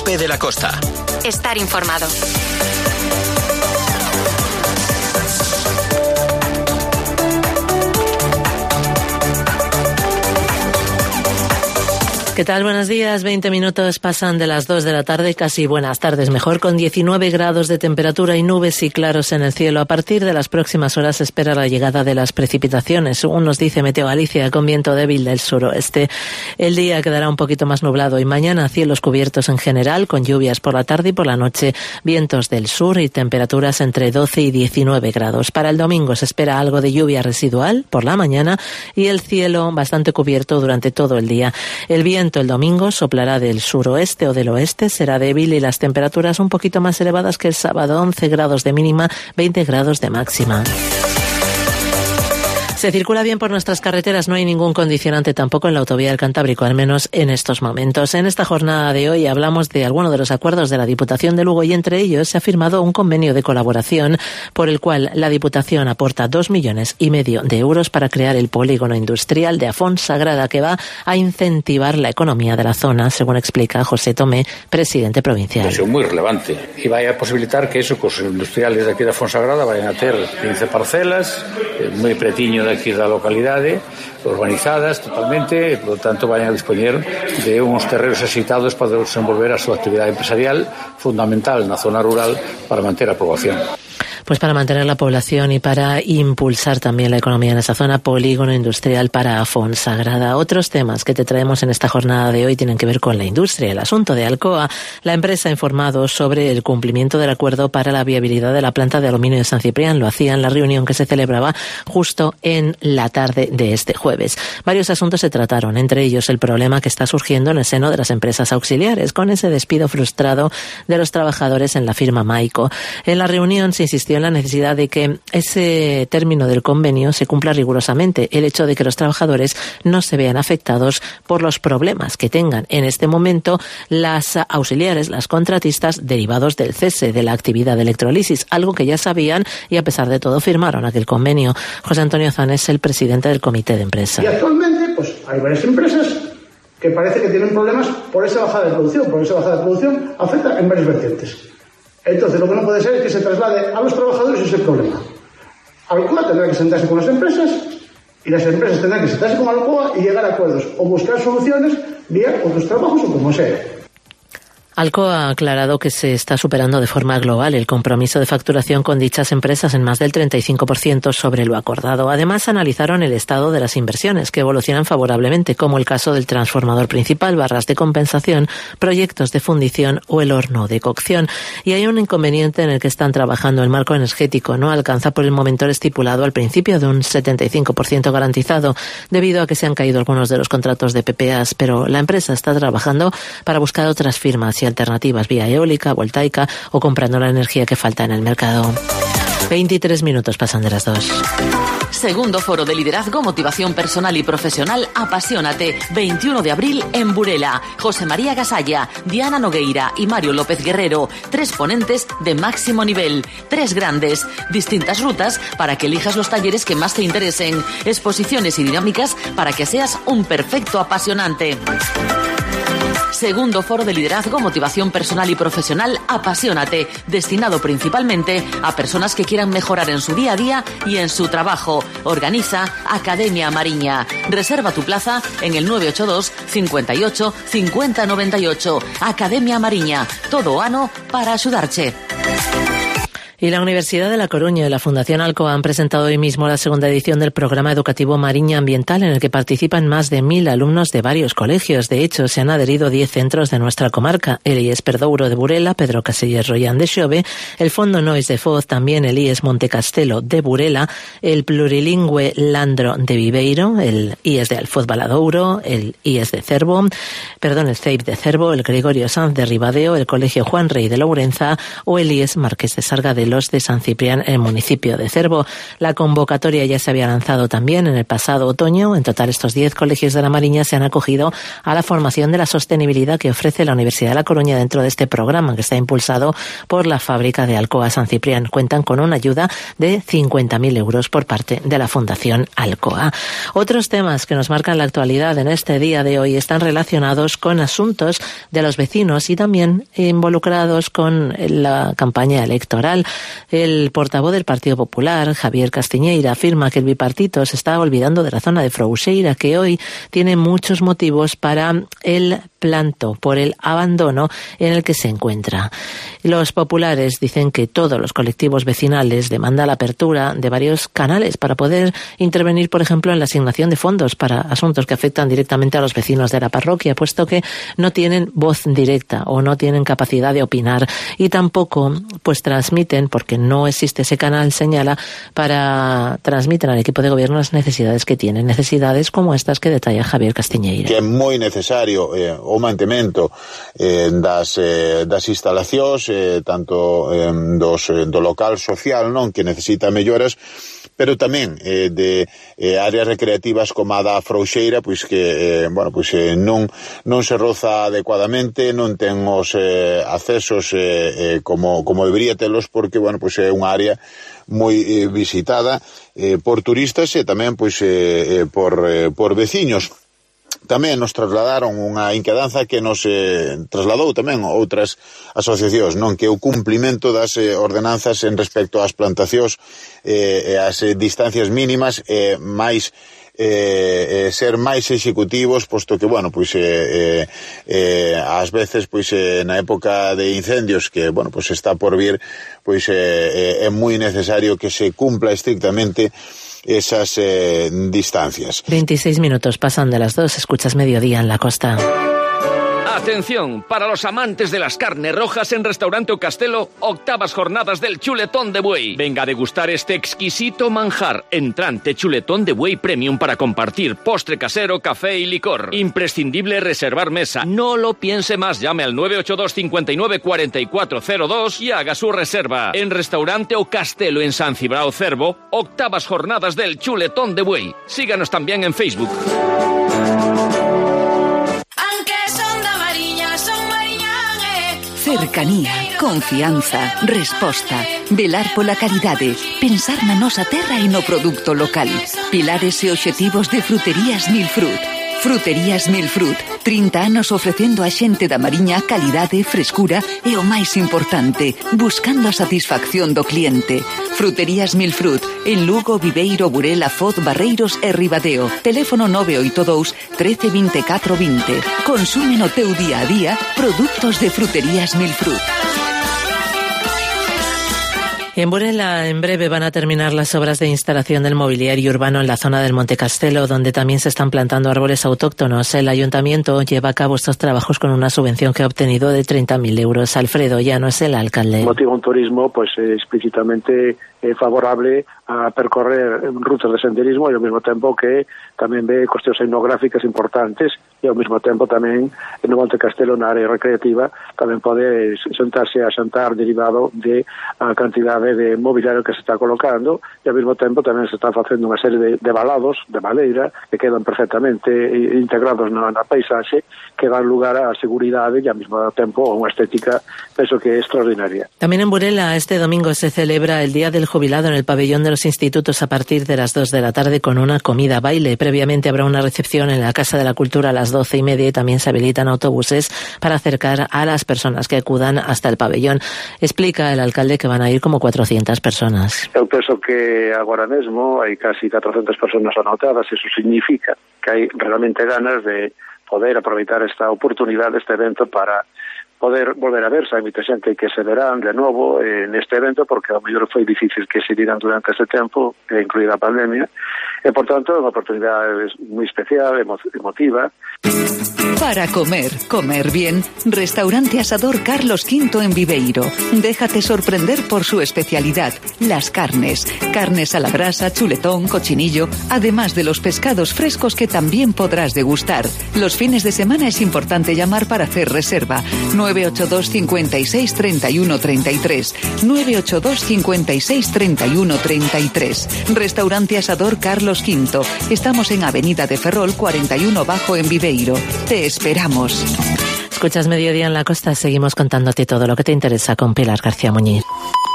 Lope de la Costa. Estar informado. ¿Qué tal? Buenos días. 20 minutos pasan de las 2 de la tarde, casi buenas tardes mejor, con 19 grados de temperatura y nubes y claros en el cielo. A partir de las próximas horas se espera la llegada de las precipitaciones, según nos dice Meteo Galicia, con viento débil del suroeste. El día quedará un poquito más nublado y mañana cielos cubiertos en general, con lluvias por la tarde y por la noche, vientos del sur y temperaturas entre 12 y 19 grados. Para el domingo se espera algo de lluvia residual por la mañana y el cielo bastante cubierto durante todo el día. El viento el domingo soplará del suroeste o del oeste, será débil y las temperaturas un poquito más elevadas que el sábado, 11 grados de mínima, 20 grados de máxima. Se circula bien por nuestras carreteras, no hay ningún condicionante tampoco en la autovía del Cantábrico, al menos en estos momentos. En esta jornada de hoy hablamos de algunos de los acuerdos de la Diputación de Lugo y entre ellos se ha firmado un convenio de colaboración por el cual la Diputación aporta 2,5 millones de euros para crear el polígono industrial de Afonsagrada, que va a incentivar la economía de la zona, según explica José Tomé, presidente provincial. Es muy relevante y va a posibilitar que esos industriales de aquí de Afonsagrada vayan a ter 15 parcelas, moi pretiño de aquí da localidade, urbanizadas totalmente, e, por lo tanto, vayan a dispoñer de uns terrenos axeitados para desenvolver a súa actividade empresarial fundamental na zona rural para manter a poboación. Pues para mantener la población y para impulsar también la economía en esa zona, polígono industrial para Afonsagrada. Otros temas que te traemos en esta jornada de hoy tienen que ver con la industria. El asunto de Alcoa. La empresa ha informado sobre el cumplimiento del acuerdo para la viabilidad de la planta de aluminio de San Ciprián. Lo hacía en la reunión que se celebraba justo en la tarde de este jueves. Varios asuntos se trataron, entre ellos el problema que está surgiendo en el seno de las empresas auxiliares, con ese despido frustrado de los trabajadores en la firma Maico. En la reunión se insistió en la necesidad de que ese término del convenio se cumpla rigurosamente. El hecho de que los trabajadores no se vean afectados por los problemas que tengan en este momento las auxiliares, las contratistas, derivados del cese de la actividad de electrolisis, algo que ya sabían y a pesar de todo firmaron aquel convenio. José Antonio Zan es el presidente del comité de empresa. Y actualmente pues hay varias empresas que parece que tienen problemas por esa bajada de producción. Por esa bajada de producción afecta en varias vertientes. Entonces, lo que no puede ser es que se traslade a los trabajadores ese problema. Alcoa tendrá que sentarse con las empresas y las empresas tendrán que sentarse con Alcoa y llegar a acuerdos o buscar soluciones vía otros trabajos o como sea. Alcoa ha aclarado que se está superando de forma global el compromiso de facturación con dichas empresas en más del 35% sobre lo acordado. Además, analizaron el estado de las inversiones que evolucionan favorablemente, como el caso del transformador principal, barras de compensación, proyectos de fundición o el horno de cocción. Y hay un inconveniente en el que están trabajando. El marco energético no alcanza por el momento el estipulado al principio de un 75% garantizado, debido a que se han caído algunos de los contratos de PPAs, pero la empresa está trabajando para buscar otras firmas y alternativas vía eólica, voltaica o comprando la energía que falta en el mercado. 23 minutos pasan de las 2. Segundo Foro de Liderazgo, Motivación Personal y Profesional Apasionate, 21 de abril en Burela. José María Gasalla, Diana Nogueira y Mario López Guerrero, 3 ponentes de máximo nivel, 3 grandes, distintas rutas para que elijas los talleres que más te interesen, exposiciones y dinámicas para que seas un perfecto apasionante. Segundo Foro de Liderazgo, Motivación Personal y Profesional Apasionate, destinado principalmente a personas que quieran mejorar en su día a día y en su trabajo. Organiza Academia Mariña. Reserva tu plaza en el 982 58 50 98. Academia Mariña. Todo ano para axudarche. Y la Universidad de La Coruña y la Fundación Alcoa han presentado hoy mismo la segunda edición del programa educativo Mariña Ambiental, en el que participan más de 1.000 alumnos de varios colegios. De hecho, se han adherido 10 centros de nuestra comarca: el IES Perdouro de Burela, Pedro Casellas Royán de Xove, el Fondo Nois de Foz, también el IES Montecastelo de Burela, el plurilingüe Landro de Viveiro, el IES de Alfoz Valadouro, el IES de el CEIP de Cervo, el Gregorio Sanz de Ribadeo, el Colegio Juan Rey de Lourenza o el IES Marqués de Sargadell modelos de San Ciprián en el municipio de Cervo. La convocatoria ya se había lanzado también en el pasado otoño. En total, estos 10 colegios de La Mariña se han acogido a la formación de la sostenibilidad que ofrece la Universidad de La Coruña dentro de este programa, que está impulsado por la fábrica de Alcoa San Ciprián. Cuentan con una ayuda de 50.000 euros por parte de la Fundación Alcoa. Otros temas que nos marcan la actualidad en este día de hoy están relacionados con asuntos de los vecinos y también involucrados con la campaña electoral. El portavoz del Partido Popular, Javier Castiñeira, afirma que el bipartito se está olvidando de la zona de Frouxeira, que hoy tiene muchos motivos para el planto por el abandono en el que se encuentra. Los populares dicen que todos los colectivos vecinales demandan la apertura de varios canales para poder intervenir, por ejemplo, en la asignación de fondos para asuntos que afectan directamente a los vecinos de la parroquia, puesto que no tienen voz directa o no tienen capacidad de opinar y tampoco pues transmiten, porque no existe ese canal, señala, transmiten al equipo de gobierno las necesidades que tienen, necesidades como estas que detalla Javier Castiñeira. Que é moi necesario o mantemento das instalacións, tanto do local social, non, que necesita melloras, pero tamén de áreas recreativas como a da Frouxeira, pois que non se roza adecuadamente, non ten os accesos como debería telos, porque é unha área moi visitada por turistas e tamén por veciños. Tamén nos trasladaron unha inquedanza que nos trasladou tamén outras asociacións, non, que o cumplimento das ordenanzas en respecto ás plantacións e ás distancias mínimas máis ser máis executivos, posto que ás veces na época de incendios que está por vir, é moi necesario que se cumpla estrictamente esas distancias. 26 minutos pasan de las 2, escuchas Mediodía en la Costa. Atención, para los amantes de las carnes rojas, en Restaurante O Castelo, 8ª jornadas del chuletón de buey. Venga a degustar este exquisito manjar. Entrante chuletón de buey premium para compartir, postre casero, café y licor. Imprescindible reservar mesa. No lo piense más, llame al 982 59 4402 y haga su reserva. En Restaurante O Castelo, en San Cibrao, Cervo, 8ª jornadas del chuletón de buey. Síganos también en Facebook. Cercanía, confianza, resposta, velar pola calidade, pensar na nosa terra e no produto local. Pilares e obxectivos de Fruterías Milfrut. Fruterías Milfrut, 30 anos ofrecendo a xente da Mariña calidade, frescura e o máis importante, buscando a satisfacción do cliente. Fruterías Milfrut, en Lugo, Viveiro, Burela, Foz, Barreiros e Ribadeo. Teléfono 982 13 24 20. Consume no teu día a día produtos de Fruterías Milfrut. En Burela, en breve, van a terminar las obras de instalación del mobiliario urbano en la zona del Monte Castelo, donde también se están plantando árboles autóctonos. El ayuntamiento lleva a cabo estos trabajos con una subvención que ha obtenido de 30.000 euros. Alfredo Llano es el alcalde. Motiva un turismo explícitamente favorable a percorrer rutas de senderismo e ao mesmo tempo que tamén ve cuestións etnográficas importantes e ao mesmo tempo tamén no Monte Castelo, na área recreativa, tamén pode sentarse a xantar derivado de a cantidade de mobiliario que se está colocando e ao mesmo tempo tamén se está facendo unha serie de valados de madeira que quedan perfectamente integrados na paisaxe, que dan lugar á seguridade e ao mesmo tempo a unha estética, penso que é extraordinaria. Tamén en Burela este domingo se celebra el Día del Jubilado en el pabellón de los institutos a partir de las 2 de la tarde con una comida baile. Previamente habrá una recepción en la Casa de la Cultura a las 12:30 y también se habilitan autobuses para acercar a las personas que acudan hasta el pabellón. Explica el alcalde que van a ir como 400 personas. Eu penso que agora mesmo hai casi 400 personas anotadas, eso significa que hai realmente ganas de poder aproveitar esta oportunidade, este evento, para poder volver a verse. Hai moita xente que se verán de novo neste evento, porque ao mellor foi difícil que se viran durante este tempo, incluída a pandemia, e, por tanto, é unha oportunidade moi especial, emotiva. Para comer bien, Restaurante Asador Carlos V en Viveiro. Déjate sorprender por su especialidad, las carnes. Carnes a la brasa, chuletón, cochinillo, además de los pescados frescos que también podrás degustar. Los fines de semana es importante llamar para hacer reserva. 982 56 31 33. 982 56 31 33. Restaurante Asador Carlos V. Estamos en Avenida de Ferrol 41 Bajo en Viveiro. Te esperamos. Escuchas Mediodía en la Costa. Seguimos contándote todo lo que te interesa con Pilar García Muñiz.